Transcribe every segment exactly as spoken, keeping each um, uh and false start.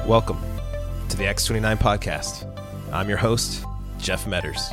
Welcome to the Acts twenty-nine podcast. I'm your host, Jeff Metters.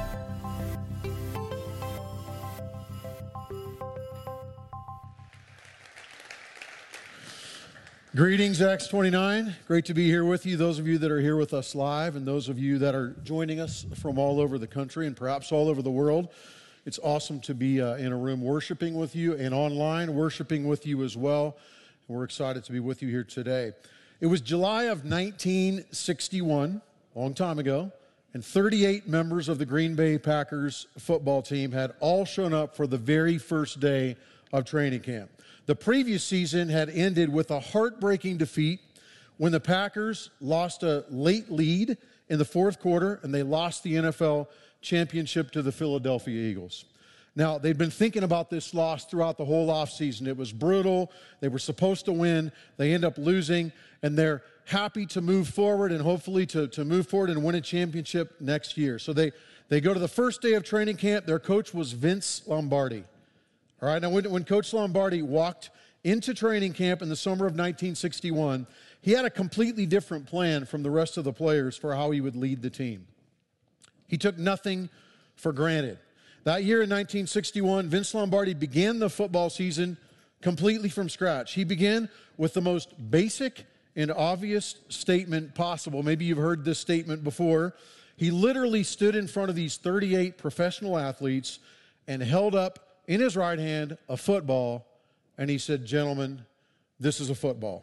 Greetings, Acts twenty-nine. Great to be here with you, those of you that are here with us live and those of you that are joining us from all over the country and perhaps all over the world. It's awesome to be uh, in a room worshiping with you and online worshiping with you as well. We're excited to be with you here today. It was July of nineteen sixty-one, a long time ago, and thirty-eight members of the Green Bay Packers football team had all shown up for the very first day of training camp. The previous season had ended with a heartbreaking defeat when the Packers lost a late lead in the fourth quarter and they lost the N F L championship to the Philadelphia Eagles. Now, they'd been thinking about this loss throughout the whole offseason. It was brutal. They were supposed to win. They end up losing, and they're happy to move forward and hopefully to, to move forward and win a championship next year. So they, they go to the first day of training camp. Their coach was Vince Lombardi. All right, now when, when Coach Lombardi walked into training camp in the summer of nineteen sixty-one, he had a completely different plan from the rest of the players for how he would lead the team. He took nothing for granted. That year in nineteen sixty-one, Vince Lombardi began the football season completely from scratch. He began with the most basic and obvious statement possible. Maybe you've heard this statement before. He literally stood in front of these thirty-eight professional athletes and held up in his right hand a football, and he said, "Gentlemen, this is a football."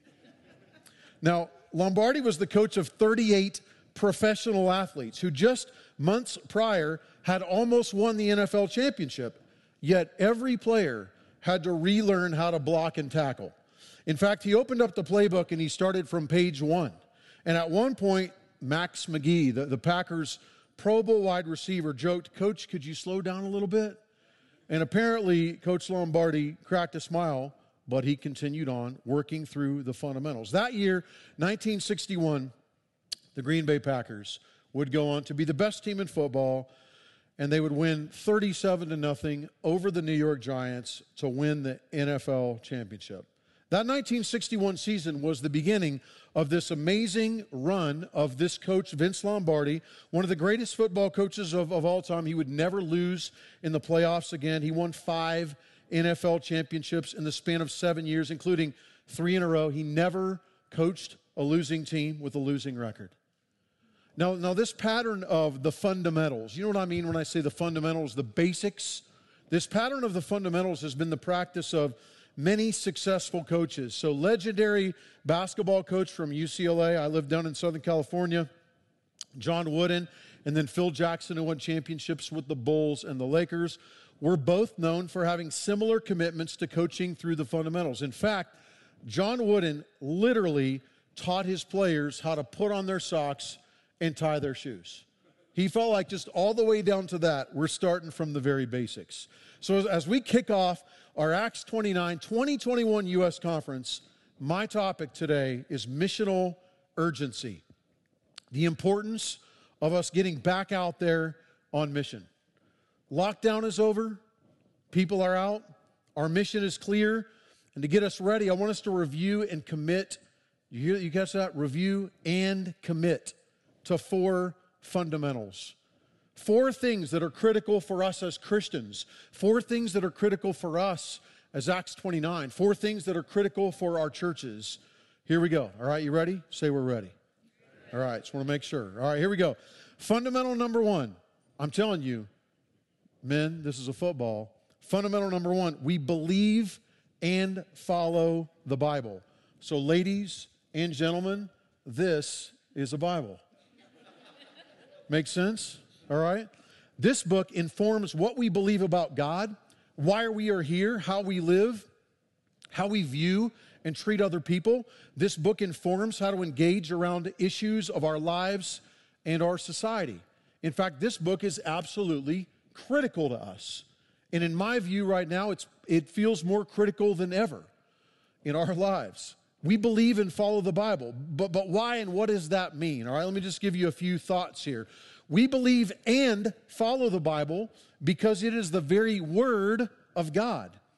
Now, Lombardi was the coach of thirty-eight professional athletes who just months prior had almost won the N F L championship, yet every player had to relearn how to block and tackle. In fact, he opened up the playbook and he started from page one. And at one point, Max McGee, the, the Packers' Pro Bowl wide receiver, joked, "Coach, could you slow down a little bit?" And apparently, Coach Lombardi cracked a smile, but he continued on working through the fundamentals. That year, nineteen sixty-one, the Green Bay Packers would go on to be the best team in football, and they would win thirty-seven to nothing over the New York Giants to win the N F L championship. That nineteen sixty-one season was the beginning of this amazing run of this coach, Vince Lombardi, one of the greatest football coaches of, of all time. He would never lose in the playoffs again. He won five N F L championships in the span of seven years, including three in a row. He never coached a losing team with a losing record. Now, now this pattern of the fundamentals, you know what I mean when I say the fundamentals, the basics? This pattern of the fundamentals has been the practice of many successful coaches. So legendary basketball coach from U C L A, I lived down in Southern California, John Wooden, and then Phil Jackson, who won championships with the Bulls and the Lakers, were both known for having similar commitments to coaching through the fundamentals. In fact, John Wooden literally taught his players how to put on their socks and tie their shoes. He felt like just all the way down to that, we're starting from the very basics. So as, as we kick off our Acts twenty-nine twenty twenty-one U S Conference, my topic today is missional urgency. The importance of us getting back out there on mission. Lockdown is over. People are out. Our mission is clear. And to get us ready, I want us to review and commit. You, you catch that? Review and commit to four fundamentals. Four things that are critical for us as Christians. Four things that are critical for us as Acts twenty-nine. Four things that are critical for our churches. Here we go. All right, you ready? Say we're ready. All right, just want to make sure. All right, here we go. Fundamental number one. I'm telling you, men, this is a football. Fundamental number one, we believe and follow the Bible. So ladies and gentlemen, this is a Bible. Make sense? All right? This book informs what we believe about God, why we are here, how we live, how we view and treat other people. This book informs how to engage around issues of our lives and our society. In fact, this book is absolutely critical to us. And in my view right now, it's it feels more critical than ever in our lives. We believe and follow the Bible, but, but why and what does that mean? All right, let me just give you a few thoughts here. We believe and follow the Bible because it is the very word of God.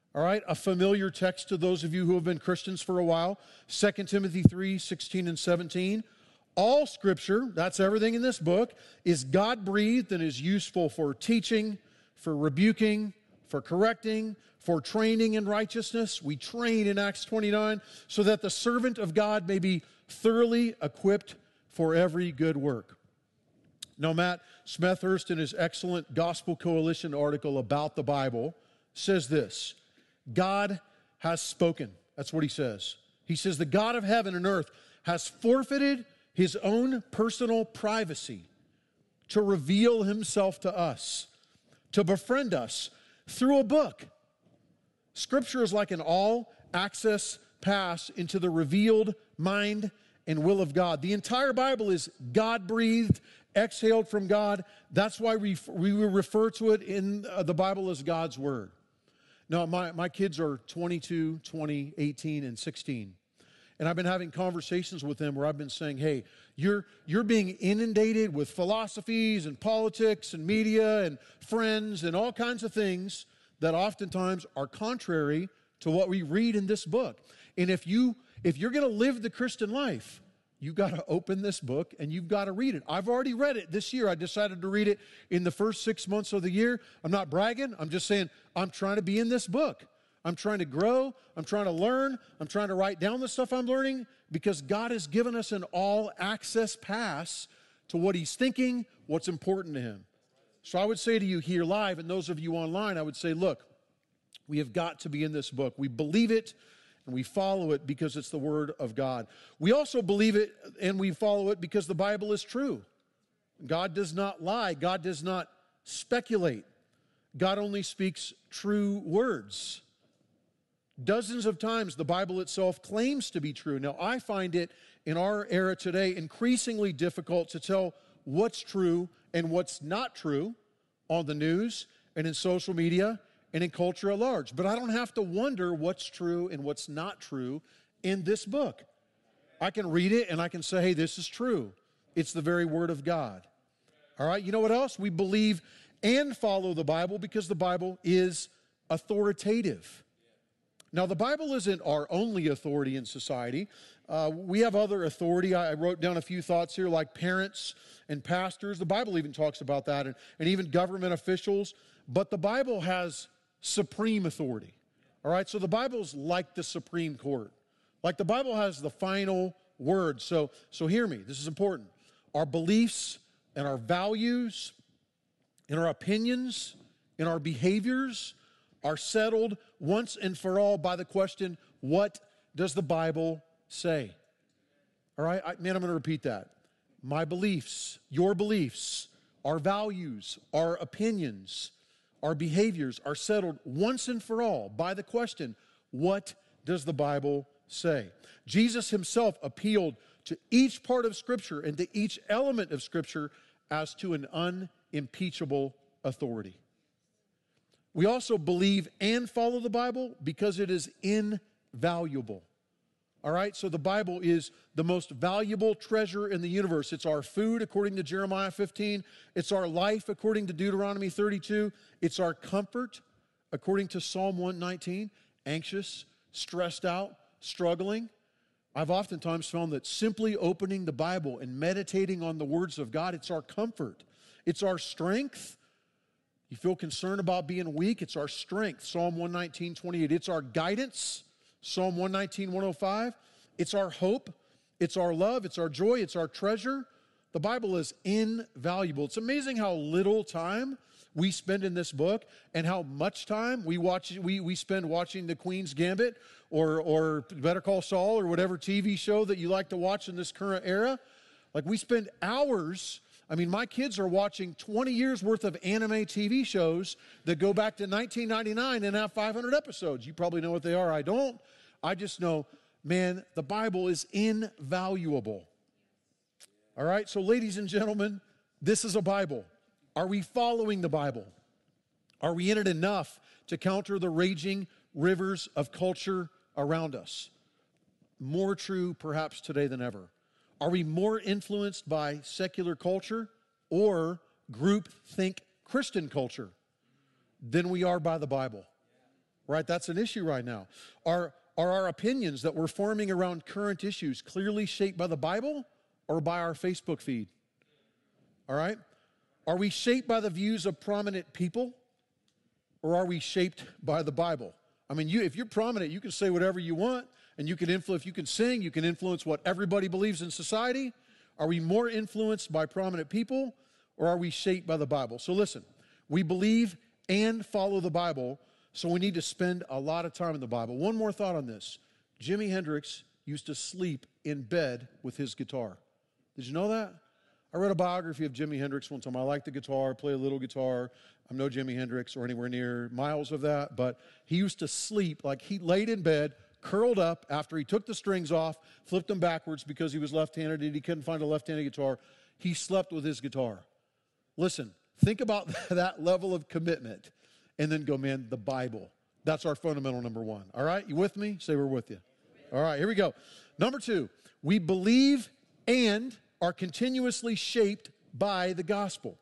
All right, a familiar text to those of you who have been Christians for a while, Second Timothy three, sixteen and seventeen. All Scripture, that's everything in this book, is God-breathed and is useful for teaching, for rebuking, for correcting, for training in righteousness. We train in Acts twenty-nine so that the servant of God may be thoroughly equipped for every good work. Now, Matt Smethurst, in his excellent Gospel Coalition article about the Bible, says this: God has spoken. That's what he says. He says the God of heaven and earth has forfeited his own personal privacy to reveal himself to us, to befriend us through a book. Scripture is like an all-access pass into the revealed mind and will of God. The entire Bible is God-breathed, exhaled from God. That's why we, we refer to it in the Bible as God's Word. Now, my, my kids are twenty-two, twenty, eighteen, and sixteen. And I've been having conversations with them where I've been saying, hey, you're, you're being inundated with philosophies and politics and media and friends and all kinds of things that oftentimes are contrary to what we read in this book. And if, you, if you're going to live the Christian life, you've got to open this book and you've got to read it. I've already read it this year. I decided to read it in the first six months of the year. I'm not bragging. I'm just saying I'm trying to be in this book. I'm trying to grow. I'm trying to learn. I'm trying to write down the stuff I'm learning because God has given us an all-access pass to what he's thinking, what's important to him. So I would say to you here live and those of you online, I would say, look, we have got to be in this book. We believe it and we follow it because it's the Word of God. We also believe it and we follow it because the Bible is true. God does not lie. God does not speculate. God only speaks true words. Dozens of times the Bible itself claims to be true. Now, I find it in our era today increasingly difficult to tell what's true and what's not true on the news and in social media and in culture at large. But I don't have to wonder what's true and what's not true in this book. I can read it and I can say, hey, this is true. It's the very Word of God. All right, you know what else? We believe and follow the Bible because the Bible is authoritative. Now, the Bible isn't our only authority in society. Uh, we have other authority. I, I wrote down a few thoughts here, like parents and pastors. The Bible even talks about that, and, and even government officials. But the Bible has supreme authority. All right, so the Bible's like the Supreme Court. Like the Bible has the final word. So, so hear me. This is important. Our beliefs and our values and our opinions and our behaviors are settled once and for all by the question, what does the Bible say? All right, I, man, I'm going to repeat that. My beliefs, your beliefs, our values, our opinions, our behaviors are settled once and for all by the question, what does the Bible say? Jesus himself appealed to each part of Scripture and to each element of Scripture as to an unimpeachable authority. We also believe and follow the Bible because it is invaluable. All right, so the Bible is the most valuable treasure in the universe. It's our food, according to Jeremiah fifteen. It's our life, according to Deuteronomy thirty-two. It's our comfort, according to Psalm one nineteen. Anxious, stressed out, struggling. I've oftentimes found that simply opening the Bible and meditating on the words of God, it's our comfort. It's our strength. You feel concerned about being weak, it's our strength, Psalm one nineteen, twenty-eight. It's our guidance, Psalm one nineteen, one oh five. It's our hope, it's our love, it's our joy, it's our treasure. The Bible is invaluable. It's amazing how little time we spend in this book and how much time we watch we, we spend watching The Queen's Gambit or, or Better Call Saul or whatever T V show that you like to watch in this current era. Like we spend hours. I mean, my kids are watching twenty years worth of anime T V shows that go back to nineteen ninety-nine and have five hundred episodes. You probably know what they are. I don't. I just know, man, the Bible is invaluable. All right, so ladies and gentlemen, this is a Bible. Are we following the Bible? Are we in it enough to counter the raging rivers of culture around us? More true perhaps today than ever. Are we more influenced by secular culture or groupthink Christian culture than we are by the Bible? right? That's an issue right now. Are, are our opinions that we're forming around current issues clearly shaped by the Bible or by our Facebook feed? All right? Are we shaped by the views of prominent people or are we shaped by the Bible? I mean, you, if you're prominent, you can say whatever you want, and you can influence, if you can sing, you can influence what everybody believes in society. Are we more influenced by prominent people, or are we shaped by the Bible? So listen, we believe and follow the Bible, so we need to spend a lot of time in the Bible. One more thought on this. Jimi Hendrix used to sleep in bed with his guitar. Did you know that? I read a biography of Jimi Hendrix one time. I like the guitar, play a little guitar. I'm no Jimi Hendrix or anywhere near miles of that, but he used to sleep, like he laid in bed, curled up after he took the strings off, flipped them backwards because he was left-handed and he couldn't find a left-handed guitar. He slept with his guitar. Listen, think about that level of commitment and then go, man, the Bible. That's our fundamental number one. All right, you with me? Say we're with you. All right, here we go. Number two, we believe and are continuously shaped by the gospel.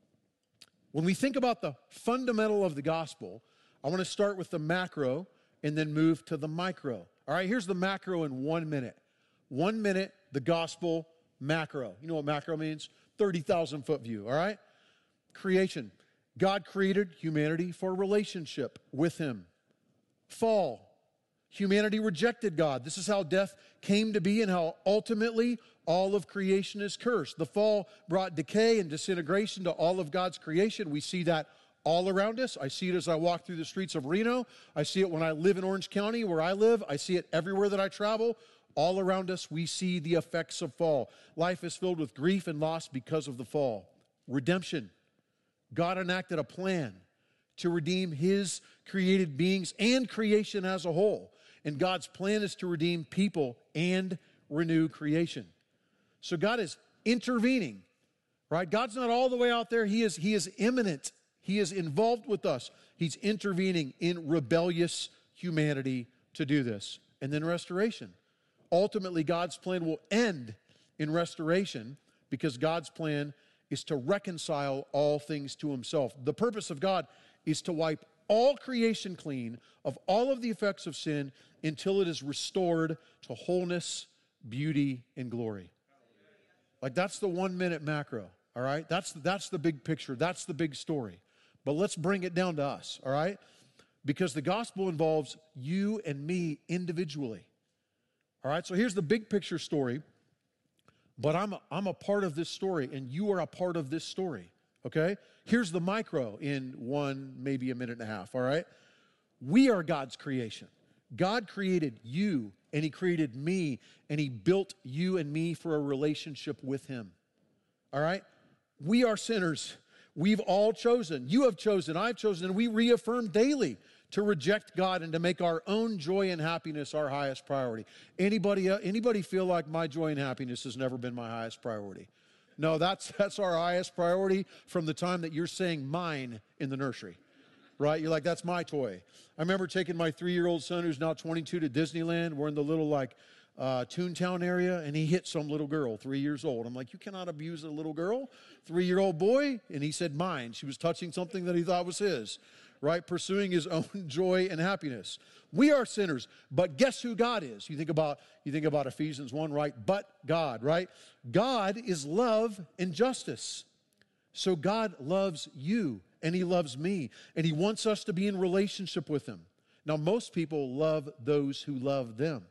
When we think about the fundamental of the gospel, I want to start with the macro and then move to the micro. All right, here's the macro in one minute. One minute, the gospel macro. You know what macro means? thirty thousand foot view, all right? Creation. God created humanity for a relationship with him. Fall. Humanity rejected God. This is how death came to be and how ultimately all of creation is cursed. The fall brought decay and disintegration to all of God's creation. We see that all around us. I see it as I walk through the streets of Reno. I see it when I live in Orange County, where I live. I see it everywhere that I travel. All around us, we see the effects of fall. Life is filled with grief and loss because of the fall. Redemption. God enacted a plan to redeem his created beings and creation as a whole. And God's plan is to redeem people and renew creation. So God is intervening, right? God's not all the way out there. He is, he is immanent. He is involved with us. He's intervening in rebellious humanity to do this. And then restoration. Ultimately, God's plan will end in restoration because God's plan is to reconcile all things to himself. The purpose of God is to wipe all creation clean of all of the effects of sin until it is restored to wholeness, beauty, and glory. Like that's the one minute macro, all right? That's, that's the big picture. That's the big story. But let's bring it down to us, all right? Because the gospel involves you and me individually. All right, so here's the big picture story, but I'm a, I'm a part of this story, and you are a part of this story, okay? Here's the micro in one, maybe a minute and a half, all right? We are God's creation. God created you, and he created me, and he built you and me for a relationship with him, all right? We are sinners. We've all chosen. You have chosen. I've chosen, and we reaffirm daily to reject God and to make our own joy and happiness our highest priority. Anybody, uh, anybody feel like my joy and happiness has never been my highest priority? No, that's, that's our highest priority from the time that you're saying mine in the nursery, right? You're like, that's my toy. I remember taking my three-year-old son, who's now twenty-two, to Disneyland. We're in the little, like, uh, Toontown area, and he hit some little girl, three years old. I'm like, you cannot abuse a little girl, three-year-old boy. And he said mine. She was touching something that he thought was his, right? Pursuing his own joy and happiness. We are sinners, but guess who God is? You think about, you think about Ephesians one, right? But God, right? God is love and justice. So God loves you, and he loves me, and he wants us to be in relationship with him. Now, most people love those who love them.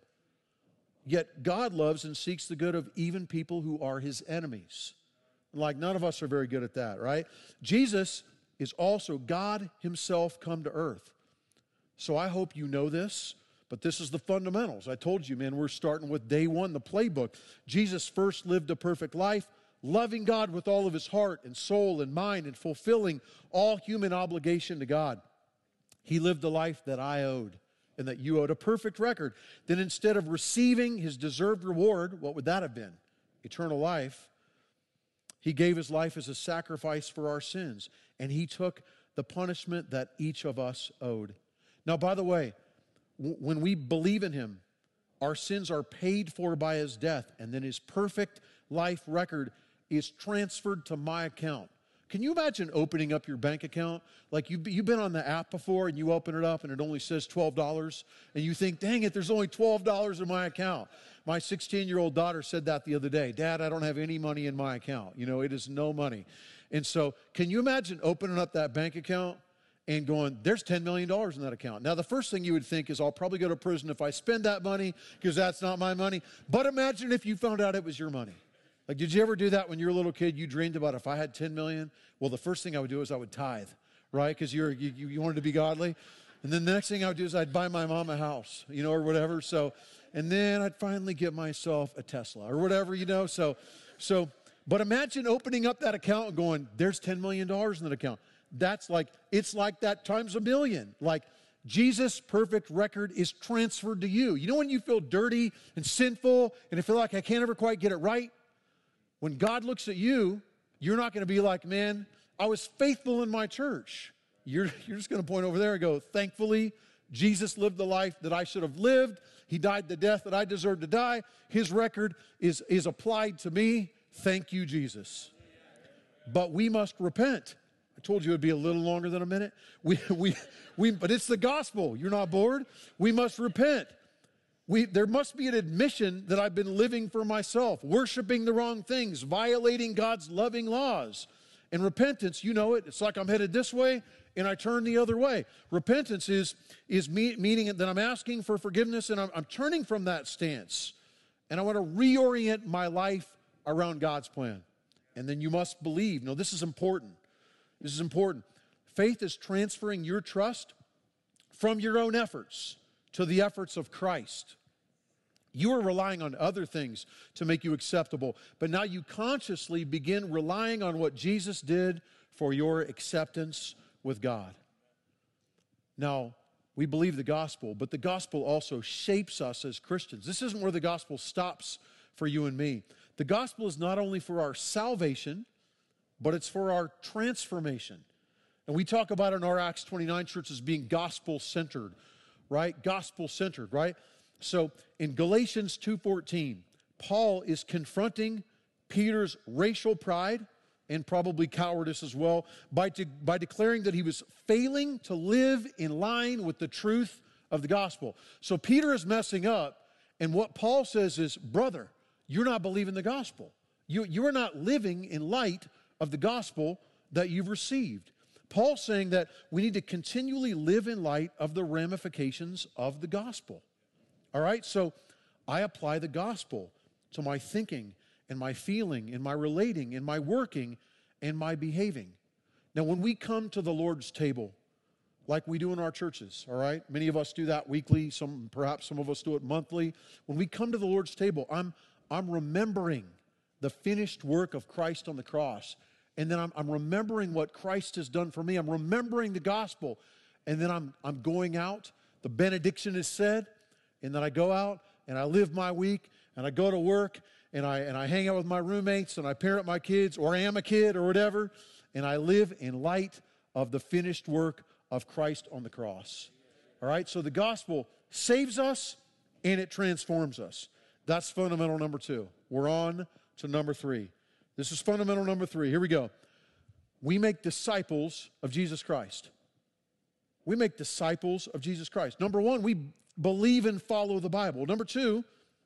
Yet God loves and seeks the good of even people who are his enemies. Like none of us are very good at that, right? Jesus is also God himself come to earth. So I hope you know this, but this is the fundamentals. I told you, man, we're starting with day one, the playbook. Jesus first lived a perfect life, loving God with all of his heart and soul and mind and fulfilling all human obligation to God. He lived the life that I owed and that you owed, a perfect record. Then instead of receiving his deserved reward, what would that have been? Eternal life. He gave his life as a sacrifice for our sins, and he took the punishment that each of us owed. Now, by the way, w- when we believe in him, our sins are paid for by his death, and then his perfect life record is transferred to my account. Can you imagine opening up your bank account? Like you've, you've been on the app before and you open it up and it only says twelve dollars and you think, dang it, there's only twelve dollars in my account. My sixteen-year-old daughter said that the other day. Dad, I don't have any money in my account. You know, it is no money. And so can you imagine opening up that bank account and going, there's ten million dollars in that account. Now, the first thing you would think is I'll probably go to prison if I spend that money because that's not my money. But imagine if you found out it was your money. Like, did you ever do that when you were a little kid? You dreamed about if I had ten million dollars? Well, the first thing I would do is I would tithe, right? Because you, you you wanted to be godly. And then the next thing I would do is I'd buy my mom a house, you know, or whatever. So, and then I'd finally get myself a Tesla or whatever, you know. So, so, but imagine opening up that account and going, there's ten million dollars in that account. That's like, it's like that times a million. Like, Jesus' perfect record is transferred to you. You know when you feel dirty and sinful and I feel like I can't ever quite get it right? When God looks at you, you're not going to be like, man, I was faithful in my church. You're, you're just going to point over there and go, thankfully, Jesus lived the life that I should have lived. He died the death that I deserved to die. His record is, is applied to me. Thank you, Jesus. But we must repent. I told you it would be a little longer than a minute. We, we, we, but it's the gospel. You're not bored? We must repent. We, there must be an admission that I've been living for myself, worshiping the wrong things, violating God's loving laws. And repentance, you know it. It's like I'm headed this way and I turn the other way. Repentance is, is me, meaning that I'm asking for forgiveness and I'm, I'm turning from that stance. And I want to reorient my life around God's plan. And then you must believe. No, this is important. This is important. Faith is transferring your trust from your own efforts to the efforts of Christ. You are relying on other things to make you acceptable, but now you consciously begin relying on what Jesus did for your acceptance with God. Now, we believe the gospel, but the gospel also shapes us as Christians. This isn't where the gospel stops for you and me. The gospel is not only for our salvation, but it's for our transformation. And we talk about in our Acts twenty-nine church as being gospel-centered, right? Gospel-centered, right? So in Galatians two fourteen, Paul is confronting Peter's racial pride and probably cowardice as well by, de- by declaring that he was failing to live in line with the truth of the gospel. So Peter is messing up, and what Paul says is, brother, you're not believing the gospel. You, you are not living in light of the gospel that you've received. Paul's saying that we need to continually live in light of the ramifications of the gospel. All right, so I apply the gospel to my thinking and my feeling and my relating and my working and my behaving. Now, when we come to the Lord's table, like we do in our churches, all right? Many of us do that weekly, some perhaps some of us do it monthly. When we come to the Lord's table, I'm, I'm remembering the finished work of Christ on the cross. And then I'm, I'm remembering what Christ has done for me. I'm remembering the gospel. And then I'm, I'm going out. The benediction is said. And then I go out and I live my week and I go to work and I, and I hang out with my roommates and I parent my kids, or I am a kid or whatever. And I live in light of the finished work of Christ on the cross. All right? So the gospel saves us and it transforms us. That's fundamental number two. We're on to number three. This is fundamental number three. Here we go. We make disciples of Jesus Christ. We make disciples of Jesus Christ. Number one, we believe and follow the Bible. Number two,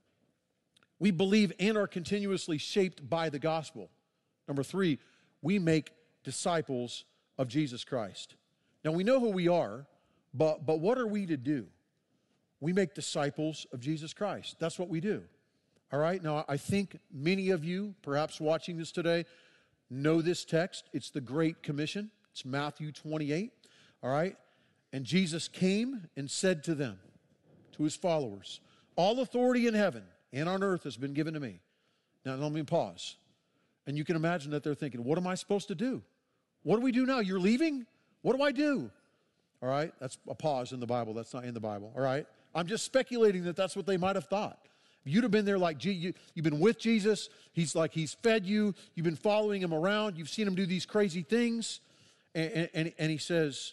we believe and are continuously shaped by the gospel. Number three, we make disciples of Jesus Christ. Now, we know who we are, but, but what are we to do? We make disciples of Jesus Christ. That's what we do. All right? Now, I think many of you, perhaps watching this today, know this text. It's the Great Commission. It's Matthew twenty-eight. All right? And Jesus came and said to them, to his followers, all authority in heaven and on earth has been given to me. Now, let me pause. And you can imagine that they're thinking, what am I supposed to do? What do we do now? You're leaving? What do I do? All right? That's a pause in the Bible. That's not in the Bible. All right? I'm just speculating that that's what they might have thought. You'd have been there like, gee, you, you've been with Jesus. He's like, he's fed you. You've been following him around. You've seen him do these crazy things. And, and, and he says,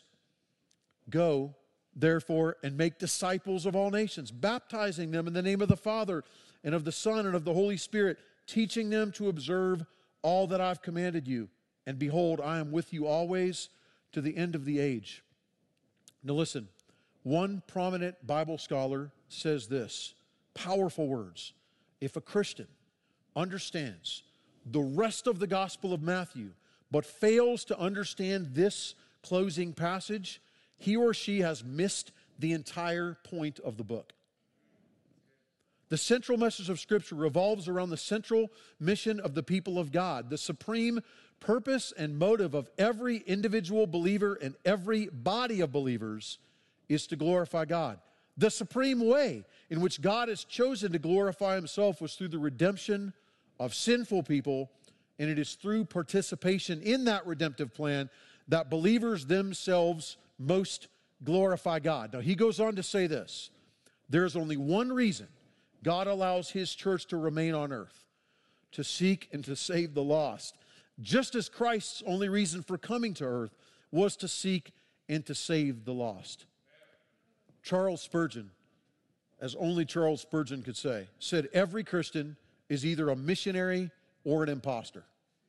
go, therefore, and make disciples of all nations, baptizing them in the name of the Father and of the Son and of the Holy Spirit, teaching them to observe all that I've commanded you. And behold, I am with you always to the end of the age. Now listen, one prominent Bible scholar says this, powerful words. If a Christian understands the rest of the Gospel of Matthew, but fails to understand this closing passage, he or she has missed the entire point of the book. The central message of Scripture revolves around the central mission of the people of God. The supreme purpose and motive of every individual believer and every body of believers is to glorify God. The supreme way in which God has chosen to glorify Himself was through the redemption of sinful people, and it is through participation in that redemptive plan that believers themselves most glorify God. Now, he goes on to say this, there is only one reason God allows His church to remain on earth, to seek and to save the lost, just as Christ's only reason for coming to earth was to seek and to save the lost. Charles Spurgeon, as only Charles Spurgeon could say, said every Christian is either a missionary or an imposter.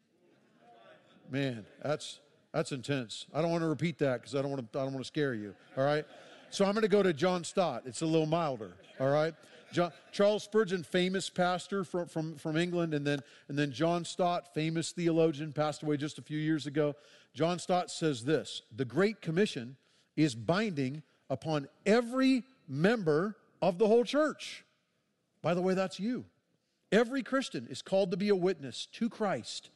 Man, that's that's intense. I don't want to repeat that because I don't want to I don't want to scare you. All right, so I'm going to go to John Stott. It's a little milder. All right, John, Charles Spurgeon, famous pastor from, from from England, and then and then John Stott, famous theologian, passed away just a few years ago. John Stott says this: the Great Commission is binding upon every member of the whole church. By the way, that's you. Every Christian is called to be a witness to Christ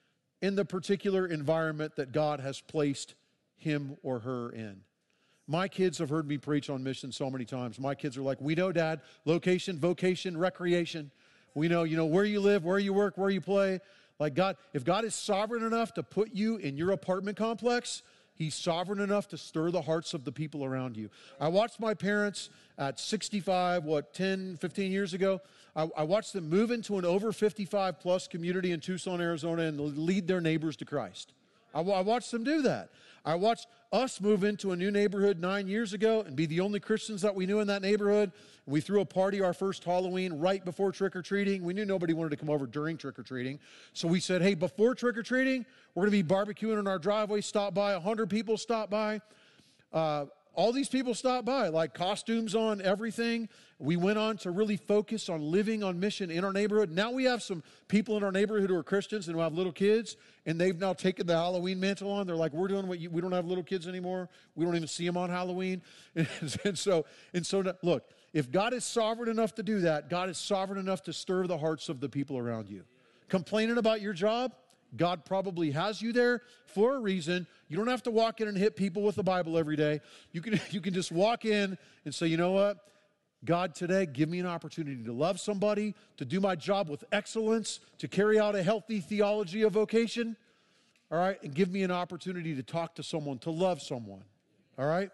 in the particular environment that God has placed him or her in. My kids have heard me preach on mission so many times. My kids are like, we know, Dad, location, vocation, recreation. We know, you know, where you live, where you work, where you play. Like God, if God is sovereign enough to put you in your apartment complex, He's sovereign enough to stir the hearts of the people around you. I watched my parents at sixty-five, what, ten, fifteen years ago. I, I watched them move into an over fifty-five plus community in Tucson, Arizona, and lead their neighbors to Christ. I, I watched them do that. I watched us move into a new neighborhood nine years ago and be the only Christians that we knew in that neighborhood. We threw a party our first Halloween right before trick-or-treating. We knew nobody wanted to come over during trick-or-treating. So we said, hey, before trick-or-treating, we're going to be barbecuing in our driveway. Stop by. one hundred people stop by. Uh, all these people stopped by, like costumes on, everything. We went on to really focus on living on mission in our neighborhood. Now we have some people in our neighborhood who are Christians and who have little kids, and they've now taken the Halloween mantle on. They're like, we're doing what you, we don't have little kids anymore. We don't even see them on Halloween. And, and so, and so, look, if God is sovereign enough to do that, God is sovereign enough to stir the hearts of the people around you. Complaining about your job? God probably has you there for a reason. You don't have to walk in and hit people with the Bible every day. You can, you can just walk in and say, you know what? God, today, give me an opportunity to love somebody, to do my job with excellence, to carry out a healthy theology of vocation, all right? And give me an opportunity to talk to someone, to love someone, all right?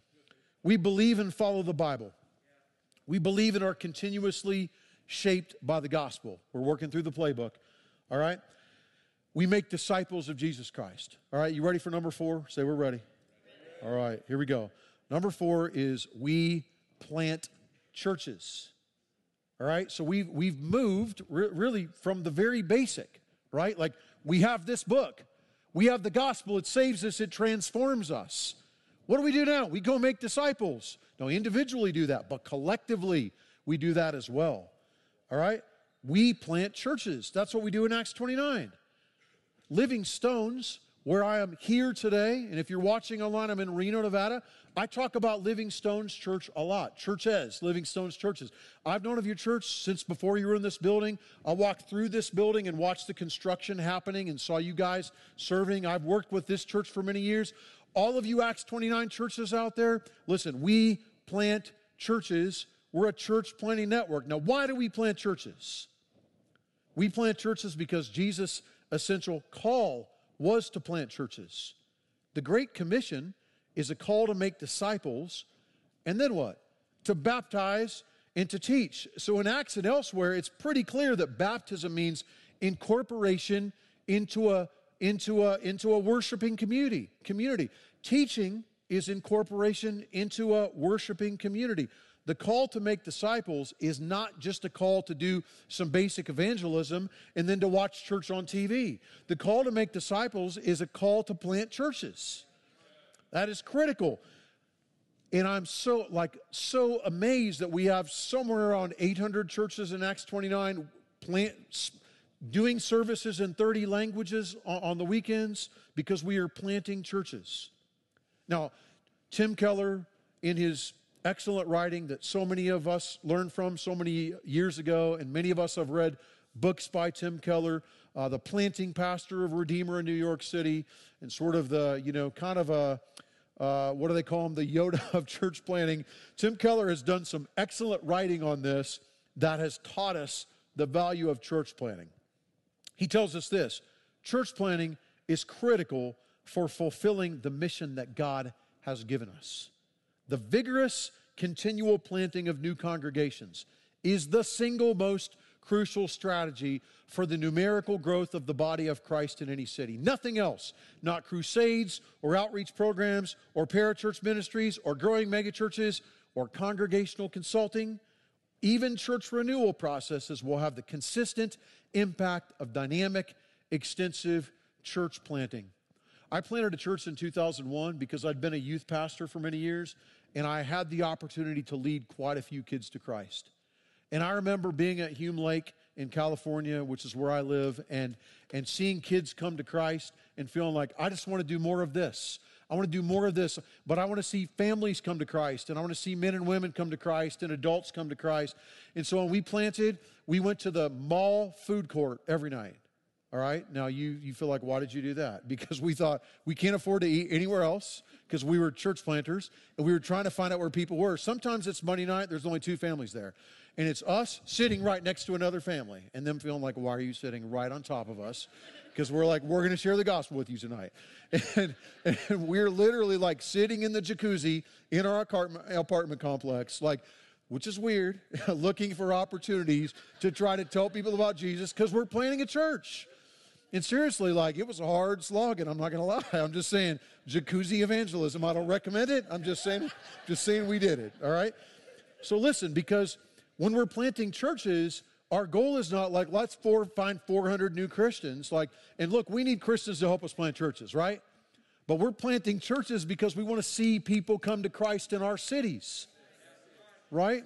We believe and follow the Bible. We believe and are continuously shaped by the gospel. We're working through the playbook, all right? We make disciples of Jesus Christ. All right, you ready for number four? Say we're ready. All right, here we go. Number four is we plant churches. All right, so we've, we've moved re- really from the very basic, right? Like we have this book. We have the gospel. It saves us. It transforms us. What do we do now? We go make disciples. Now, individually do that, but collectively we do that as well. All right, we plant churches. That's what we do in Acts twenty-nine. Living Stones, where I am here today, and if you're watching online, I'm in Reno, Nevada. I talk about Living Stones Church a lot. Churches, Living Stones churches. I've known of your church since before you were in this building. I walked through this building and watched the construction happening and saw you guys serving. I've worked with this church for many years. All of you Acts twenty-nine churches out there, listen, we plant churches. We're a church planting network. Now, why do we plant churches? We plant churches because Jesus' essential call was to plant churches. The Great Commission is a call to make disciples, and then what? To baptize and to teach. So in Acts and elsewhere, it's pretty clear that baptism means incorporation into a into a into a worshiping community. Community. Teaching is incorporation into a worshiping community. The call to make disciples is not just a call to do some basic evangelism and then to watch church on T V. The call to make disciples is a call to plant churches. That is critical. And I'm so like so amazed that we have somewhere around eight hundred churches in Acts twenty-nine plant, doing services in thirty languages on, on the weekends because we are planting churches. Now, Tim Keller, in his excellent writing that so many of us learned from so many years ago, and many of us have read books by Tim Keller, uh, the planting pastor of Redeemer in New York City, and sort of the, you know, kind of a, uh, what do they call him, the Yoda of church planting. Tim Keller has done some excellent writing on this that has taught us the value of church planting. He tells us this: church planting is critical for fulfilling the mission that God has given us. The vigorous, continual planting of new congregations is the single most crucial strategy for the numerical growth of the body of Christ in any city. Nothing else, not crusades or outreach programs or parachurch ministries or growing megachurches or congregational consulting. Even church renewal processes will have the consistent impact of dynamic, extensive church planting. I planted a church in two thousand one because I'd been a youth pastor for many years, and I had the opportunity to lead quite a few kids to Christ. And I remember being at Hume Lake in California, which is where I live, and, and seeing kids come to Christ and feeling like, I just want to do more of this. I want to do more of this, but I want to see families come to Christ, and I want to see men and women come to Christ and adults come to Christ. And so when we planted, we went to the mall food court every night. All right, now you, you feel like, why did you do that? Because we thought we can't afford to eat anywhere else because we were church planters and we were trying to find out where people were. Sometimes it's Monday night, there's only two families there. And it's us sitting right next to another family and them feeling like, why are you sitting right on top of us? Because we're like, we're going to share the gospel with you tonight. And, and we're literally like sitting in the jacuzzi in our apartment, apartment complex, like, which is weird, looking for opportunities to try to tell people about Jesus because we're planting a church. And seriously, like, it was a hard slog, and I'm not going to lie. I'm just saying, jacuzzi evangelism, I don't recommend it. I'm just saying, just saying we did it, all right? So listen, because when we're planting churches, our goal is not like, let's four, find four hundred new Christians. Like, and look, we need Christians to help us plant churches, right? But we're planting churches because we want to see people come to Christ in our cities, right?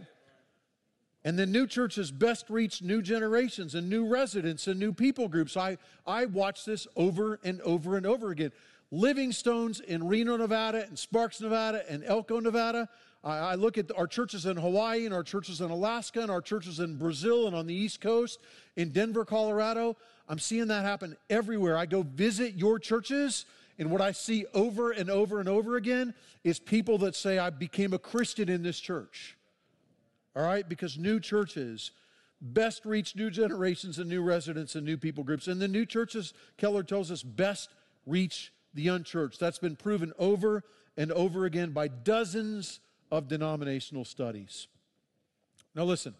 And then new churches best reach new generations and new residents and new people groups. I, I watch this over and over and over again. Livingstones in Reno, Nevada, and Sparks, Nevada, and Elko, Nevada. I, I look at our churches in Hawaii and our churches in Alaska and our churches in Brazil and on the East Coast, in Denver, Colorado. I'm seeing that happen everywhere. I go visit your churches, and what I see over and over and over again is people that say, I became a Christian in this church. All right, because new churches best reach new generations and new residents and new people groups. And the new churches, Keller tells us, best reach the unchurched. That's been proven over and over again by dozens of denominational studies. Now listen,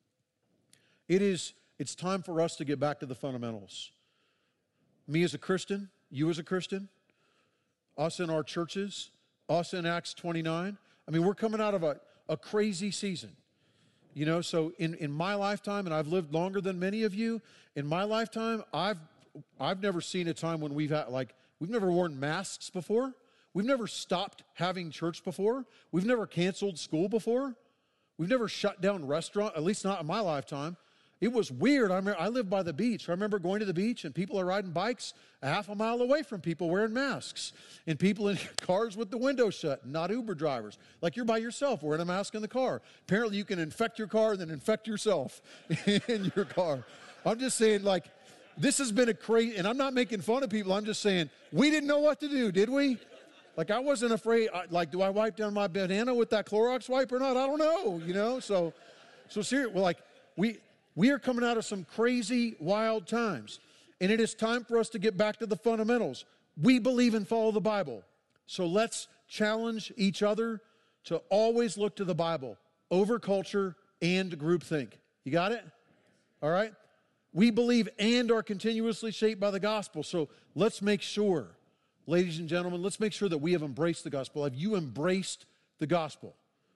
it is, it's time for us to get back to the fundamentals. Me as a Christian, you as a Christian, us in our churches, us in Acts twenty-nine. I mean, we're coming out of a, a crazy season. You know, so in, in my lifetime, and I've lived longer than many of you, in my lifetime, I've I've never seen a time when we've had, like, we've never worn masks before. We've never stopped having church before. We've never canceled school before. We've never shut down restaurant, at least not in my lifetime. It was weird. I remember, I lived by the beach. I remember going to the beach and people are riding bikes a half a mile away from people wearing masks, and people in cars with the window shut, not Uber drivers. Like, you're by yourself wearing a mask in the car. Apparently you can infect your car and then infect yourself in your car. I'm just saying, like, this has been a crazy, and I'm not making fun of people. I'm just saying, we didn't know what to do, did we? Like, I wasn't afraid. I, like, do I wipe down my banana with that Clorox wipe or not? I don't know, you know? So, so seriously, well, like, we... We are coming out of some crazy, wild times, and it is time for us to get back to the fundamentals. We believe and follow the Bible, so let's challenge each other to always look to the Bible over culture and groupthink. You got it? All right? We believe and are continuously shaped by the gospel, so let's make sure, ladies and gentlemen, let's make sure that we have embraced the gospel. Have you embraced the gospel?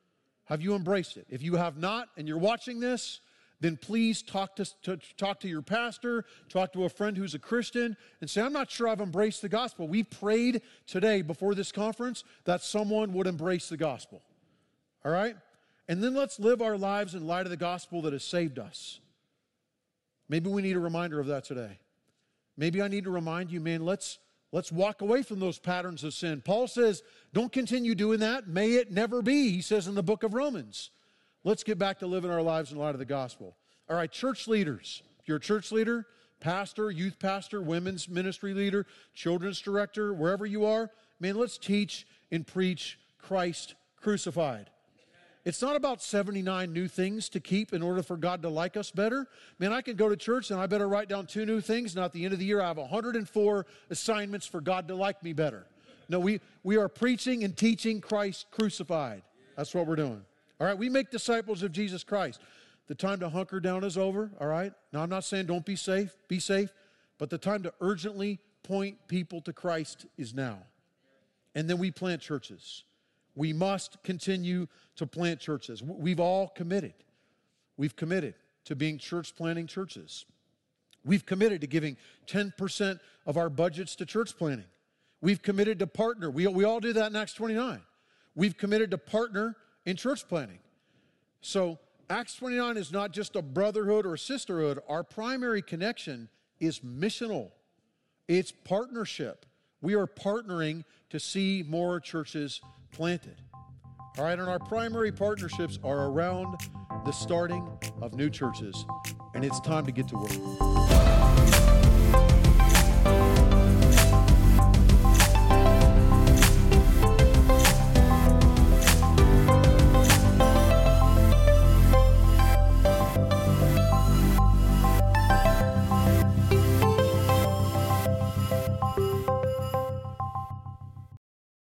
Have you embraced it? If you have not and you're watching this, then please talk to, to, talk to your pastor, talk to a friend who's a Christian, and say, I'm not sure I've embraced the gospel. We prayed today before this conference that someone would embrace the gospel. All right? And then let's live our lives in light of the gospel that has saved us. Maybe we need a reminder of that today. Maybe I need to remind you, man, let's, let's walk away from those patterns of sin. Paul says, don't continue doing that. May it never be, he says in the book of Romans. Let's get back to living our lives in light of the gospel. All right, church leaders. If you're a church leader, pastor, youth pastor, women's ministry leader, children's director, wherever you are, man, let's teach and preach Christ crucified. It's not about seventy-nine new things to keep in order for God to like us better. Man, I can go to church and I better write down two new things, and at the end of the year I have one hundred four assignments for God to like me better. No, we, we are preaching and teaching Christ crucified. That's what we're doing. All right, we make disciples of Jesus Christ. The time to hunker down is over, all right? Now, I'm not saying don't be safe, be safe, but the time to urgently point people to Christ is now. And then we plant churches. We must continue to plant churches. We've all committed. We've committed to being church planting churches. We've committed to giving ten percent of our budgets to church planting. We've committed to partner. We, we all do that in Acts twenty-nine. We've committed to partner in church planting. So Acts twenty-nine is not just a brotherhood or sisterhood. Our primary connection is missional. It's partnership. We are partnering to see more churches planted. All right, and our primary partnerships are around the starting of new churches, and it's time to get to work.